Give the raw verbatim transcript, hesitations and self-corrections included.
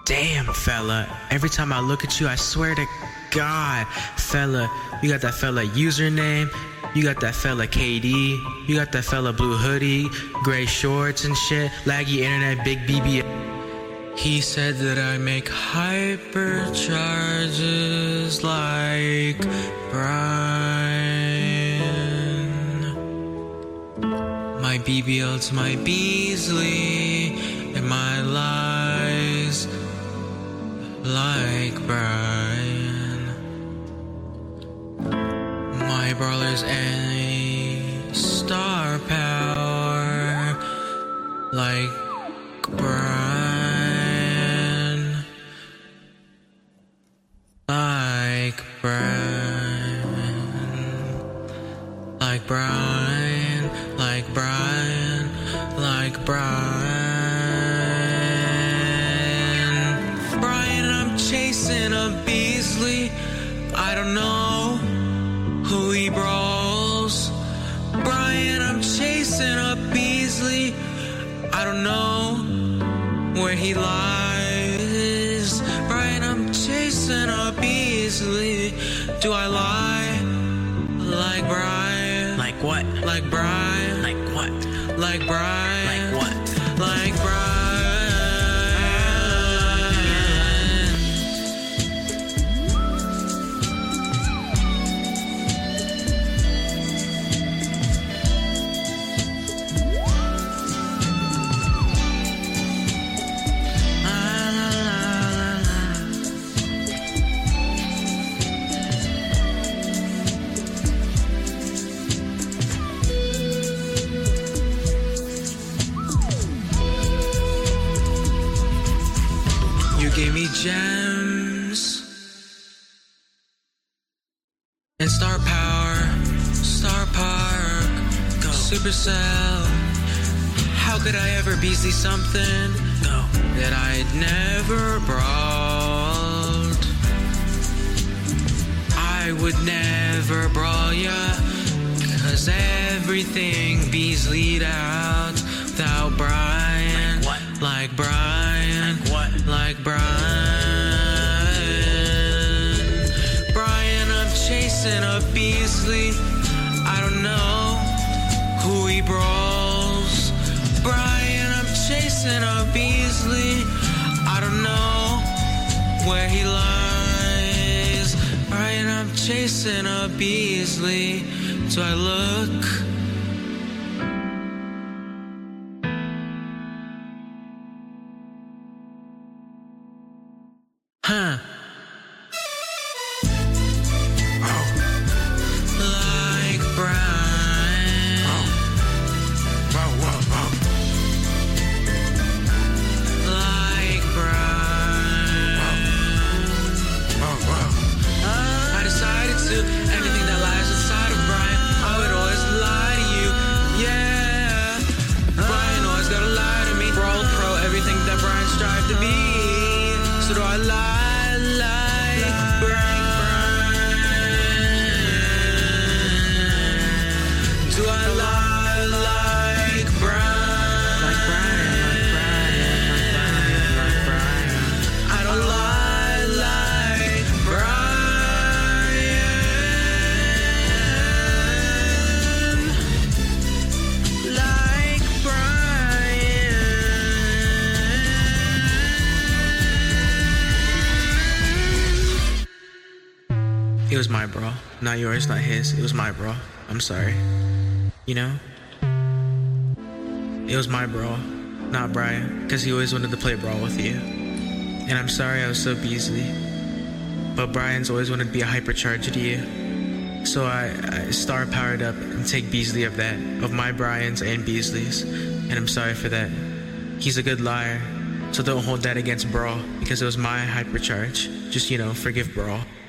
Damn, fella. Every time I look at you, I swear to God, fella, you got that fella username, you got that fella K D, you got that fella blue hoodie, gray shorts and shit, laggy internet, big B B. He said that I make hypercharges like Brian. My B B L to my Beasley, and my lies like Brian. My brawler's any star power like Brian. Like Brian. Like Brian. Like Brian. Like Brian. Chasing a Beasley, I don't know who he brawls. Brian, I'm chasing a Beasley, I don't know where he lies. Brian, I'm chasing a Beasley, do I lie? Like Brian. Like what? Like Brian. Like what? Like Brian. Like what? Like Brian. Gave me gems and star power, star park, go Supercell. How could I ever Beasley something go that I'd never brawled? I would never brawl ya, cause everything Beasley'd out without Brian. Like what? Like Brian. Like what? Like Brian. Brian, I'm chasing a Beasley, I don't know who he brawls. Brian, I'm chasing a Beasley, I don't know where he lies. Brian, I'm chasing a Beasley, do I look? Huh. Oh. Like Brian. Oh. Whoa, whoa, whoa. Like Brian. Whoa. Whoa, whoa. Uh, I decided to, anything that lies inside of Brian, I would always lie to you. Yeah. Brian always gotta lie to me. Brawl pro, everything that Brian strived to be. So do I lie? Do I lie like Brian? Like Brian, like Brian, like Brian, like Brian. I don't lie like Brian. Like Brian. It was my bro, not yours, not his. It was my bro. I'm sorry. You know? It was my brawl, not Brian, because he always wanted to play brawl with you. And I'm sorry I was so Beasley, but Brian's always wanted to be a hypercharger to you. So I, I star powered up and take Beasley of that, of my Brian's and Beasley's. And I'm sorry for that. He's a good liar, so don't hold that against Brawl, because it was my hypercharge. Just, you know, forgive Brawl.